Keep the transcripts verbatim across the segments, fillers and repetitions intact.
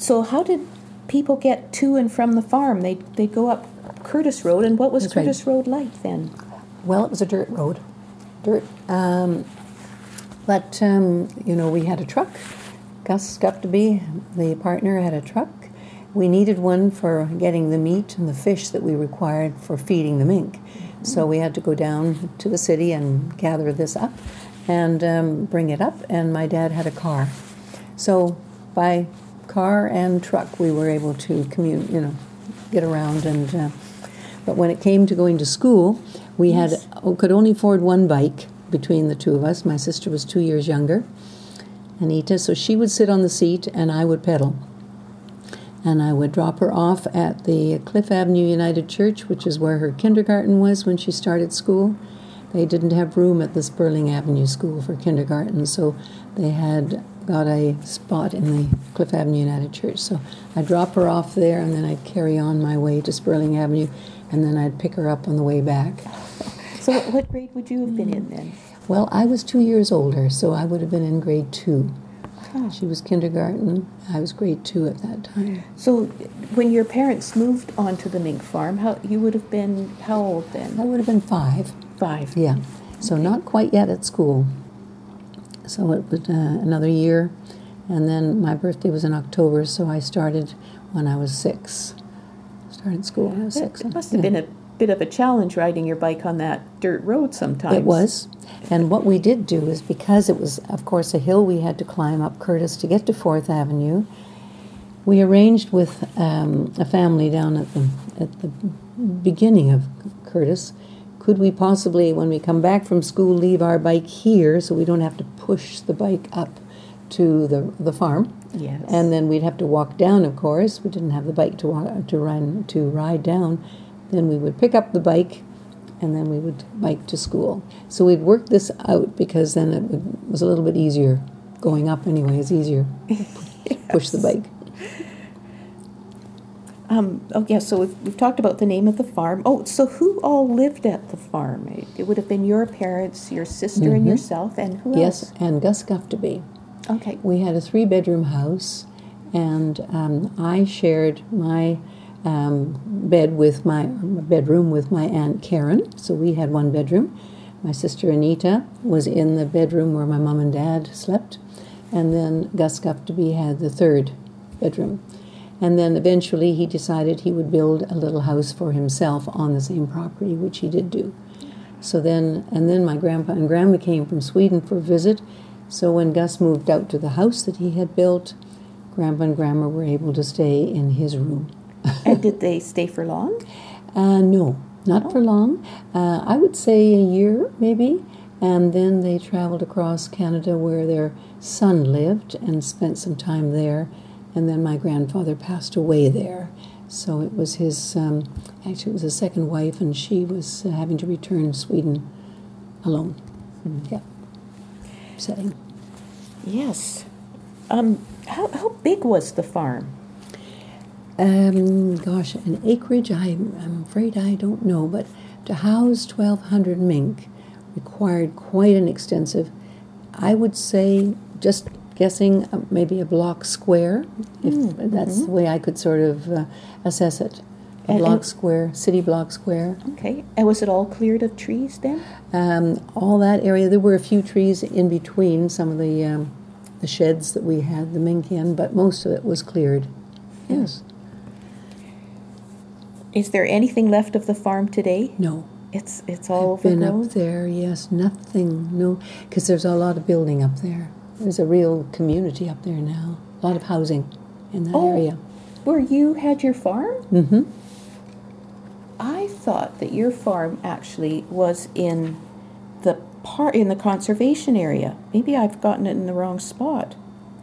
so how did people get to and from the farm? They they go up Curtis Road, and what was That's Curtis right. Road like then? Well, it was a dirt road, dirt. Um, but um, you know, we had a truck. Gus Guptaby, the partner, had a truck. We needed one for getting the meat and the fish that we required for feeding the mink. Mm-hmm. So we had to go down to the city and gather this up and um, bring it up. And my dad had a car, so by car and truck we were able to commute, you know, get around. And uh, but when it came to going to school, we yes. had could only afford one bike between the two of us. My sister was two years younger, Anita, so she would sit on the seat and I would pedal. And I would drop her off at the Cliff Avenue United Church, which is where her kindergarten was when she started school. They didn't have room at the Sperling Avenue School for kindergarten, so they had got a spot in the Cliff Avenue United Church. So I'd drop her off there, and then I'd carry on my way to Sperling Avenue, and then I'd pick her up on the way back. So what, what grade would you have been in then? Well, I was two years older, so I would have been in grade two. Huh. She was kindergarten. I was grade two at that time. So when your parents moved onto the mink farm, how you would have been how old then? I would have been five. Five. Yeah. So okay. Not quite yet at school. So it was uh, another year, and then my birthday was in October, so I started when I was six. Started school when I was six. It must have yeah. been a bit of a challenge riding your bike on that dirt road sometimes. It was. And what we did do is, because it was, of course, a hill we had to climb up Curtis to get to fourth Avenue, we arranged with um, a family down at the at the beginning of Curtis, could we possibly, when we come back from school, leave our bike here so we don't have to push the bike up to the the farm? Yes. And then we'd have to walk down, of course. We didn't have the bike to walk, to run to ride down. Then we would pick up the bike, and then we would bike to school. So we'd work this out, because then it would, was a little bit easier. Going up anyway is easier. yes. Push the bike. Um, oh, yeah, so we've, we've talked about the name of the farm. Oh, so who all lived at the farm? It, it would have been your parents, your sister, mm-hmm. and yourself, and who yes, else? Yes, and Gus Guptaby. Okay. We had a three-bedroom house, and um, I shared my um, bed with my bedroom with my Aunt Karen, so we had one bedroom. My sister Anita was in the bedroom where my mom and dad slept, and then Gus Guptaby had the third bedroom. And then eventually he decided he would build a little house for himself on the same property, which he did do. So then, and then my grandpa and grandma came from Sweden for a visit. So when Gus moved out to the house that he had built, grandpa and grandma were able to stay in his room. And did they stay for long? Uh, no, not oh. for long. Uh, I would say a year, maybe. And then they traveled across Canada where their son lived and spent some time there. And then my grandfather passed away there. So it was his, um, actually it was his second wife, and she was uh, having to return to Sweden alone. Mm-hmm. Yeah. Upsetting. Yes. Um, how, how big was the farm? Um, gosh, an acreage, I, I'm afraid I don't know, but to house twelve hundred mink required quite an extensive, I would say, just guessing, uh, maybe a block square, if mm, that's mm-hmm. the way I could sort of uh, assess it. A and, block and square, city block square. Okay. And was it all cleared of trees then? Um, all that area, there were a few trees in between some of the um, the sheds that we had the mink in, but most of it was cleared. Yes. Is there anything left of the farm today? No. It's it's all I've been overgrown? up there, yes, nothing, no, because there's a lot of building up there. There's a real community up there now, a lot of housing in that oh, area. Where you had your farm? Mm-hmm. I thought that your farm actually was in the par- in the conservation area. Maybe I've gotten it in the wrong spot.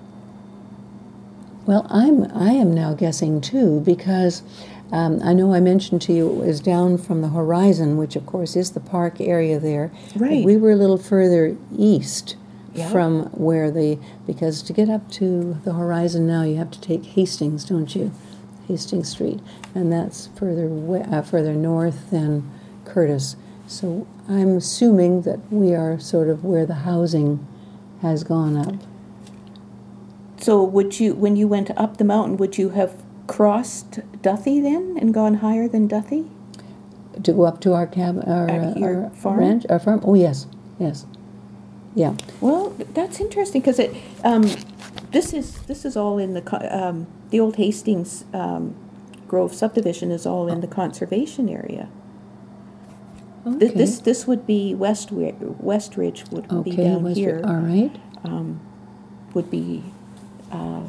Well, I'm I am now guessing too, because um, I know I mentioned to you it was down from the horizon, which of course is the park area there. Right. We were a little further east yeah. from where the, because to get up to the horizon now you have to take Hastings, don't you? Hastings Street, and that's further we- uh, further north than Curtis. So I'm assuming that we are sort of where the housing has gone up. So would you, when you went up the mountain, would you have crossed Duthie then and gone higher than Duthie? To go up to our cab, our, At uh, your our farm? ranch, our farm. Oh yes, yes, yeah. Well, that's interesting because it, um, this is this is all in the co- um, the old Hastings um, Grove subdivision is all in the conservation area. Okay. Th- This this would be West Westridge would be okay, down West- here. all right. Um, would be uh,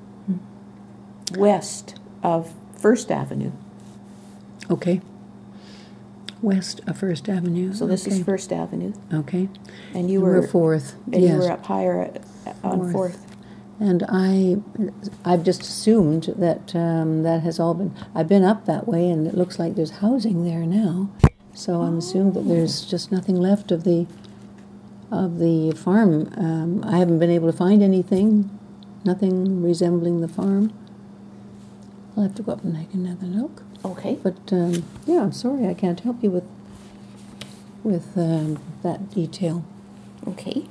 west of First Avenue. Okay. West of First Avenue. So this okay. is First Avenue, Okay. and you And were we're Fourth. and yes. you were up higher at, on Fourth. Fourth. And I, I've just assumed that um, that has all been. I've been up that way, and it looks like there's housing there now. So I'm assumed that there's just nothing left of the of the farm. Um, I haven't been able to find anything, nothing resembling the farm. I'll have to go up and take another look. Okay. But um, yeah, I'm sorry I can't help you with with um, that detail. Okay.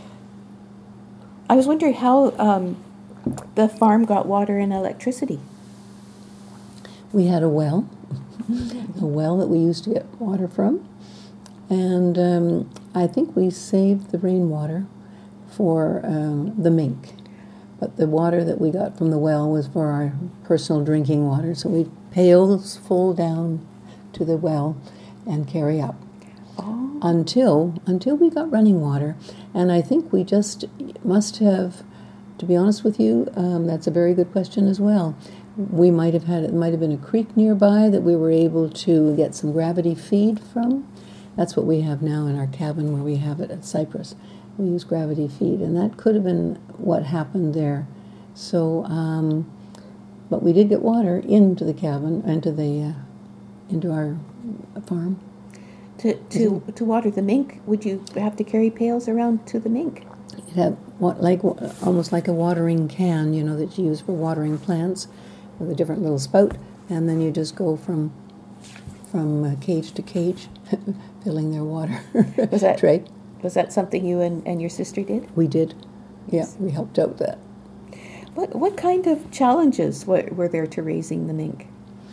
I was wondering how um, the farm got water and electricity. We had a well, a well that we used to get water from, and um, I think we saved the rainwater for um, the mink. But the water that we got from the well was for our personal drinking water, so we'd pails full down to the well and carry up. Oh. Until until we got running water, and I think we just must have, to be honest with you, um, that's a very good question as well. We might have had it might have been a creek nearby that we were able to get some gravity feed from. That's what we have now in our cabin where we have it at Cypress. We use gravity feed, and that could have been what happened there. So, um, but we did get water into the cabin, into the uh, into our farm. To to to water the mink, would you have to carry pails around to the mink? It had what like almost like a watering can, you know, that you use for watering plants, with a different little spout, and then you just go from from uh, cage to cage, filling their water Was that tray. Was that something you and, and your sister did? We did, yeah, we helped out that. What what kind of challenges were, were there to raising the mink?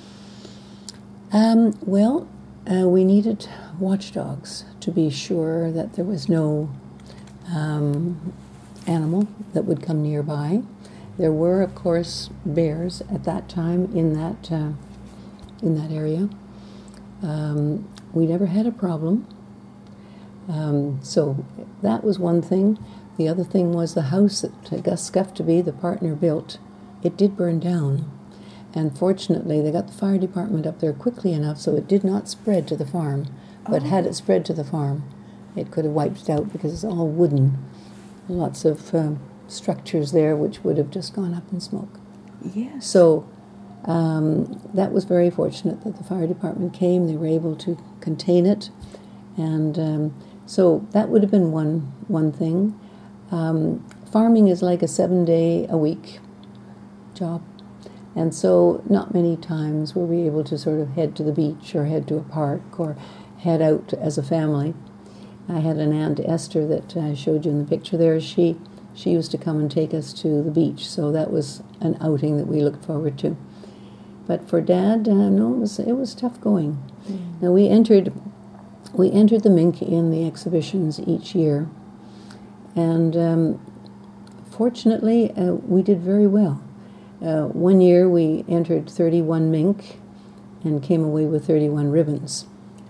Um, well, uh, we needed watchdogs to be sure that there was no um, animal that would come nearby. There were, of course, bears at that time in that uh, in that area. Um, we never had a problem. Um, so that was one thing. The other thing was the house that Gus Scufftaby, the partner, built. It did burn down. And fortunately, they got the fire department up there quickly enough so it did not spread to the farm. But Oh. had it spread to the farm, it could have wiped it out because it's all wooden. Lots of um, structures there which would have just gone up in smoke. Yes. So um, that was very fortunate that the fire department came. They were able to contain it. And um, so that would have been one, one thing. Um, farming is like a seven-day-a-week job. And so not many times were we able to sort of head to the beach or head to a park or head out as a family. I had an Aunt Esther that I showed you in the picture there. She she used to come and take us to the beach, so that was an outing that we looked forward to. But for Dad, uh, no, it was it was tough going. Mm. Now we entered we entered the mink in the exhibitions each year, and um, fortunately uh, we did very well. Uh, one year we entered thirty-one mink and came away with thirty-one ribbons.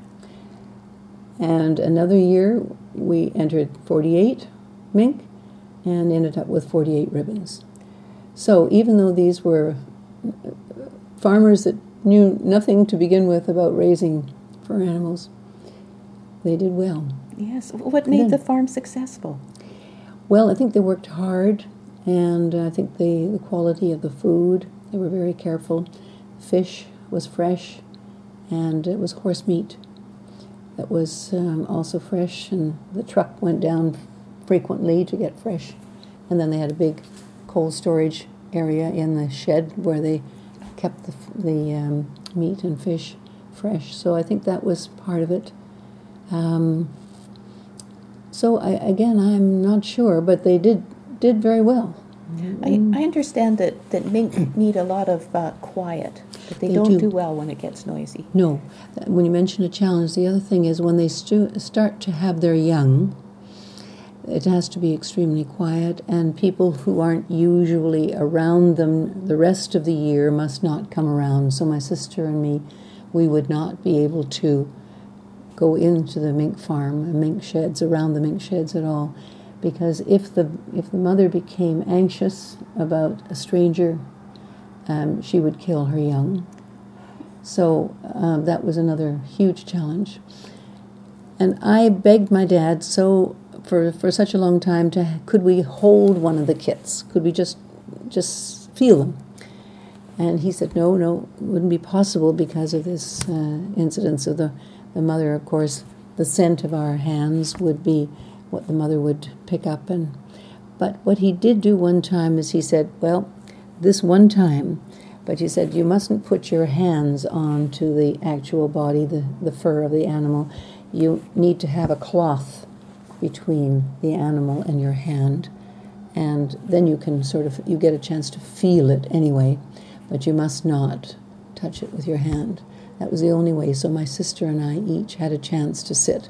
And another year we entered forty-eight mink and ended up with forty-eight ribbons. So even though these were farmers that knew nothing to begin with about raising fur animals, they did well. Yes. What made Then- the farm successful? Well, I think they worked hard, and I think the, the quality of the food, they were very careful. Fish was fresh, and it was horse meat that was um, also fresh, and the truck went down frequently to get fresh. And then they had a big cold storage area in the shed where they kept the, the um, meat and fish fresh. So I think that was part of it. Um, so I, again, I'm not sure, but they did did very well. I, I understand that, that mink need a lot of uh, quiet, that they, They don't do. do well when it gets noisy. No. When you mention a challenge, the other thing is when they stu- start to have their young, it has to be extremely quiet, and people who aren't usually around them the rest of the year must not come around. So my sister and me, we would not be able to go into the mink farm and mink sheds, around the mink sheds at all, because if the if the mother became anxious about a stranger, um, she would kill her young. So um, that was another huge challenge. And I begged my dad so for for such a long time to could we hold one of the kits? Could we just just feel them? And he said no, no, it wouldn't be possible because of this uh, incident. So the the mother, of course, the scent of our hands would be what the mother would pick up. And but what he did do one time is he said, well, this one time, but he said you mustn't put your hands onto the actual body, the, the fur of the animal. You need to have a cloth between the animal and your hand, and then you can sort of, you get a chance to feel it anyway, but you must not touch it with your hand. That was the only way. So my sister and I each had a chance to sit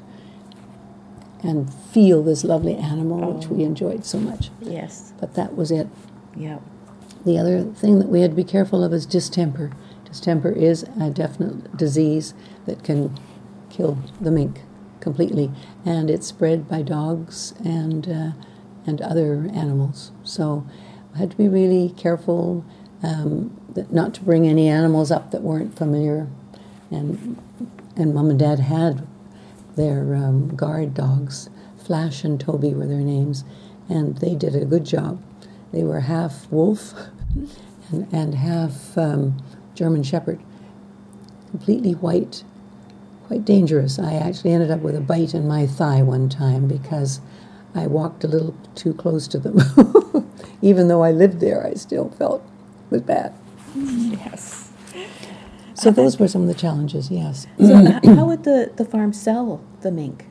and feel this lovely animal, oh. which we enjoyed so much. Yes. But that was it. Yeah. The other thing that we had to be careful of is distemper. Distemper is a definite disease that can kill the mink completely, and it's spread by dogs and uh, and other animals. So I had to be really careful um, that not to bring any animals up that weren't familiar. And and Mom and Dad had their um, guard dogs. Flash and Toby were their names, and they did a good job. They were half wolf and, and half um, German Shepherd, completely white, quite dangerous. I actually ended up with a bite in my thigh one time because I walked a little too close to them. Even though I lived there, I still felt it was bad. Yes. So those were some of the challenges, yes. So how would the, the farm sell the mink?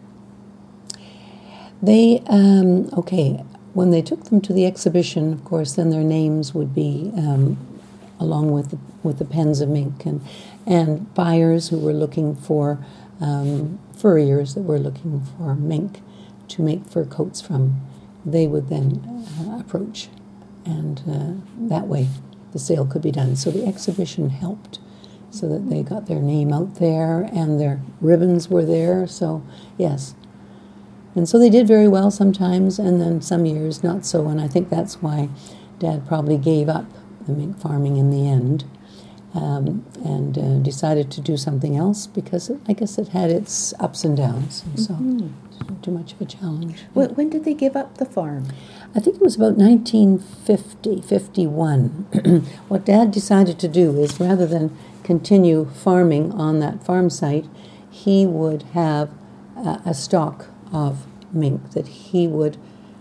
They, um, okay, when they took them to the exhibition, of course, then their names would be um, along with the, with the pens of mink, and, and buyers who were looking for, um, furriers that were looking for mink to make fur coats from, they would then uh, approach, and uh, that way the sale could be done. So the exhibition helped, so that they got their name out there and their ribbons were there. So, yes. And so they did very well sometimes, and then some years not so. And I think that's why Dad probably gave up the mink farming in the end um, and uh, decided to do something else because it, I guess it had its ups and downs. And so mm-hmm. It wasn't too much of a challenge. Well, when did they give up the farm? I think it was about nineteen fifty, fifty-one. What Dad decided to do is rather than continue farming on that farm site, he would have uh, a stock of mink that he would,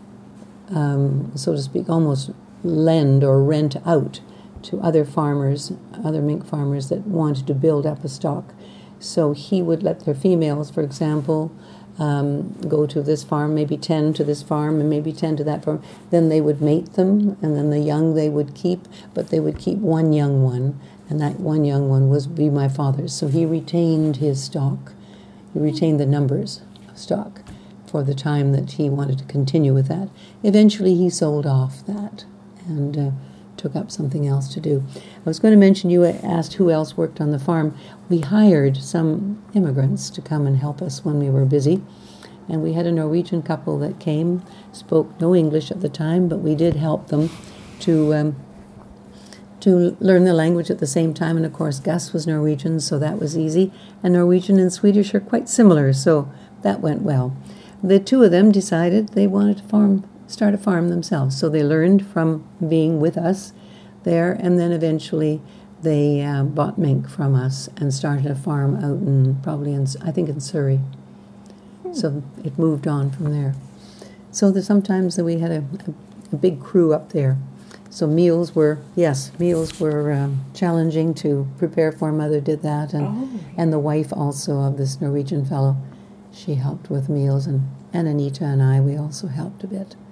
um, so to speak, almost lend or rent out to other farmers, other mink farmers that wanted to build up a stock. So he would let their females, for example, um, go to this farm, maybe ten to this farm, and maybe ten to that farm. Then they would mate them, and then the young they would keep, but they would keep one young one. And that one young one was be my father's. So he retained his stock. He retained the numbers of stock for the time that he wanted to continue with that. Eventually he sold off that and uh, took up something else to do. I was going to mention, you asked who else worked on the farm. We hired some immigrants to come and help us when we were busy. And we had a Norwegian couple that came, spoke no English at the time, but we did help them to... Um, to learn the language at the same time. And of course Gus was Norwegian, so that was easy. And Norwegian and Swedish are quite similar, so that went well. The two of them decided they wanted to farm, start a farm themselves. So they learned from being with us there, and then eventually they uh, bought mink from us and started a farm out in, probably in, I think in Surrey. So it moved on from there. So there's sometimes that we had a, a, a big crew up there. So meals were, yes, meals were um, challenging to prepare for. Mother did that, and oh. and the wife also of this Norwegian fellow, she helped with meals, and, and Anita and I, we also helped a bit.